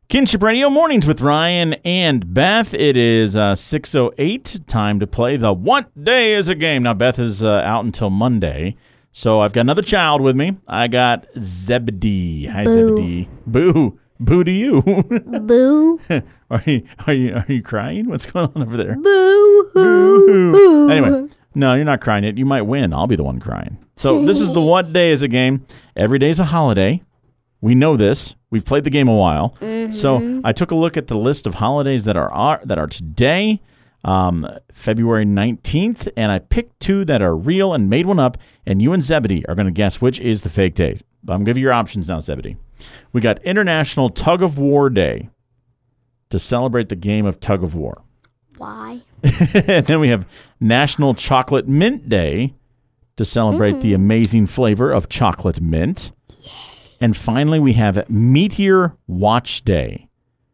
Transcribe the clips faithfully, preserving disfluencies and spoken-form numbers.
Kinship Radio Mornings with Ryan and Beth. It is uh, six oh eight. Time to play the What Day is a Game. Now, Beth is uh, out until Monday, so I've got another child with me. I got Zebedee. Hi, Boo. Zebedee. Boo. Boo to you. Boo. are you are you are you crying? What's going on over there? Boo. Boo. Anyway, no, you're not crying yet. You might win. I'll be the one crying. So this is the What Day is a Game. Every day's a holiday. We know this. We've played the game a while. Mm-hmm. So I took a look at the list of holidays that are, are that are today, um, February nineteenth, and I picked two that are real and made one up, and you and Zebedee are going to guess which is the fake day. I'm going to give you your options now, Zebedee. We got International Tug of War Day to celebrate the game of tug of war. Why? And then we have National Chocolate Mint Day to celebrate mm. the amazing flavor of chocolate mint. And finally, we have Meteor Watch Day,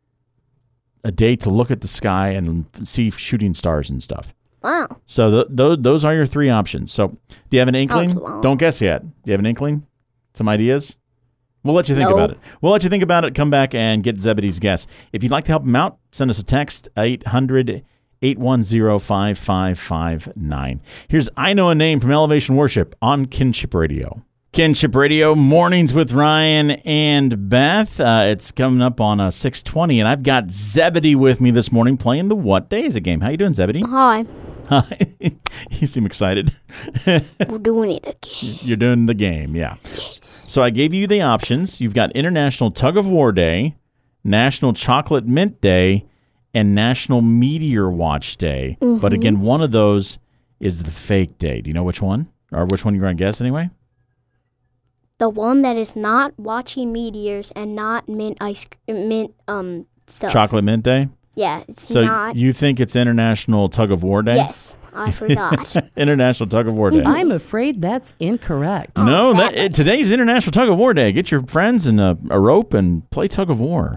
a day to look at the sky and see shooting stars and stuff. Wow. So th- th- those are your three options. So do you have an inkling? Oh, Don't guess yet. Do you have an inkling? Some ideas? We'll let you think no. about it. We'll let you think about it. Come back and get Zebedee's guess. If you'd like to help him out, send us a text, eight hundred, eight one zero, five five five nine. Here's I Know a Name from Elevation Worship on Kinship Radio. Kinship Radio, Mornings with Ryan and Beth. Uh, it's coming up on uh, six twenty, and I've got Zebedee with me this morning playing the What Day is a Game. How you doing, Zebedee? Hi. Hi. You seem excited. We're doing it again. You're doing the game, yeah. Yes. So I gave you the options. You've got International Tug of War Day, National Chocolate Mint Day, and National Meteor Watch Day. Mm-hmm. But again, one of those is the fake day. Do you know which one? Or which one you're going to guess anyway? The one that is not watching meteors and not mint ice mint um stuff. Chocolate Mint Day? Yeah, it's so not. So you think it's International Tug of War Day? Yes, I forgot. International Tug of War Day. I'm afraid that's incorrect. Oh, no, that, it, today's International Tug of War Day. Get your friends and a, a rope and play tug of war.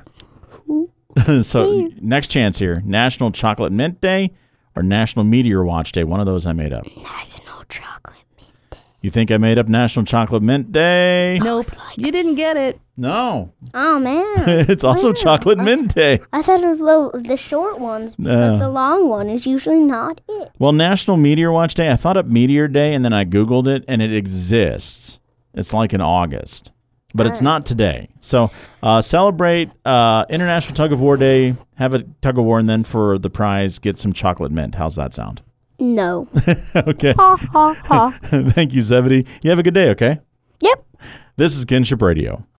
So next chance here. National Chocolate Mint Day or National Meteor Watch Day. One of those I made up. National Chocolate Mint Day. You think I made up National Chocolate Mint Day? Nope. Like, you didn't get it. No. Oh, man. It's also wow. Chocolate Mint Day. I thought it was the, the short ones because Uh, the long one is usually not it. Well, National Meteor Watch Day, I thought up Meteor Day, and then I Googled it, and it exists. It's like in August. But it's not today. So uh, celebrate uh, International Tug of War Day, have a tug of war, and then for the prize, get some chocolate mint. How's that sound? No. Okay. Ha, ha, ha. Thank you, Zebedee. You have a good day, okay? Yep. This is Kinship Radio.